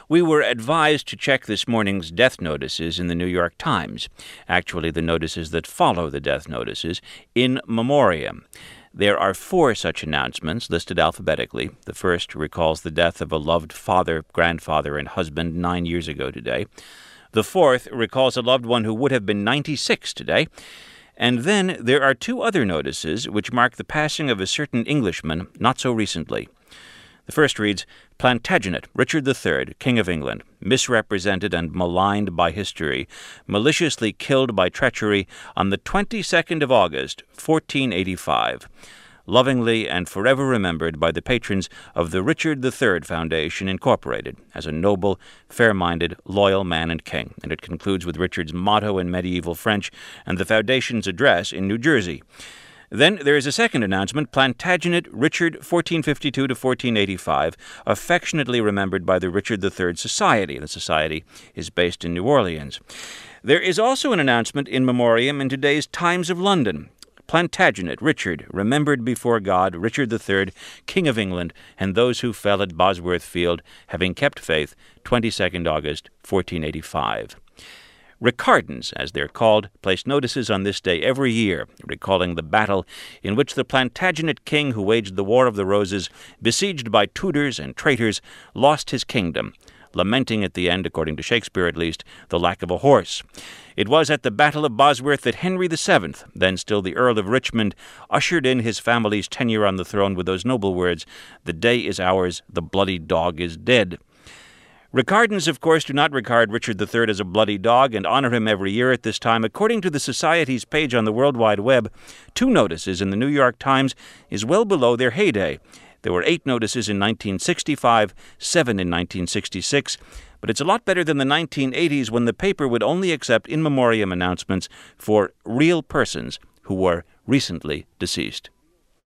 We were advised to check this morning's death notices in the New York Times, actually the notices that follow the death notices, in memoriam. There are 4 such announcements listed alphabetically. The first recalls the death of a loved father, grandfather, and husband 9 years ago today. The 4th recalls a loved one who would have been 96 today. And then there are 2 other notices which mark the passing of a certain Englishman not so recently. The first reads, Plantagenet, Richard III, King of England, misrepresented and maligned by history, maliciously killed by treachery on the 22nd of August, 1485. Lovingly and forever remembered by the patrons of the Richard III Foundation, Incorporated, as a noble, fair-minded, loyal man and king. And it concludes with Richard's motto in medieval French and the Foundation's address in New Jersey. Then there is a second announcement, Plantagenet Richard 1452 to 1485, affectionately remembered by the Richard III Society. The society is based in New Orleans. There is also an announcement in memoriam in today's Times of London. Plantagenet Richard, remembered before God, Richard III, King of England, and those who fell at Bosworth Field, having kept faith, 22nd August, 1485. Ricardans, as they're called, place notices on this day every year, recalling the battle in which the Plantagenet king who waged the War of the Roses, besieged by Tudors and traitors, lost his kingdom, lamenting at the end, according to Shakespeare at least, the lack of a horse. It was at the Battle of Bosworth that Henry VII, then still the Earl of Richmond, ushered in his family's tenure on the throne with those noble words, "The day is ours, the bloody dog is dead." Ricardans, of course, do not regard Richard III as a bloody dog and honor him every year at this time. According to the Society's page on the World Wide Web, 2 notices in the New York Times is well below their heyday. There were 8 notices in 1965, 7 in 1966, but it's a lot better than the 1980s when the paper would only accept in memoriam announcements for real persons who were recently deceased.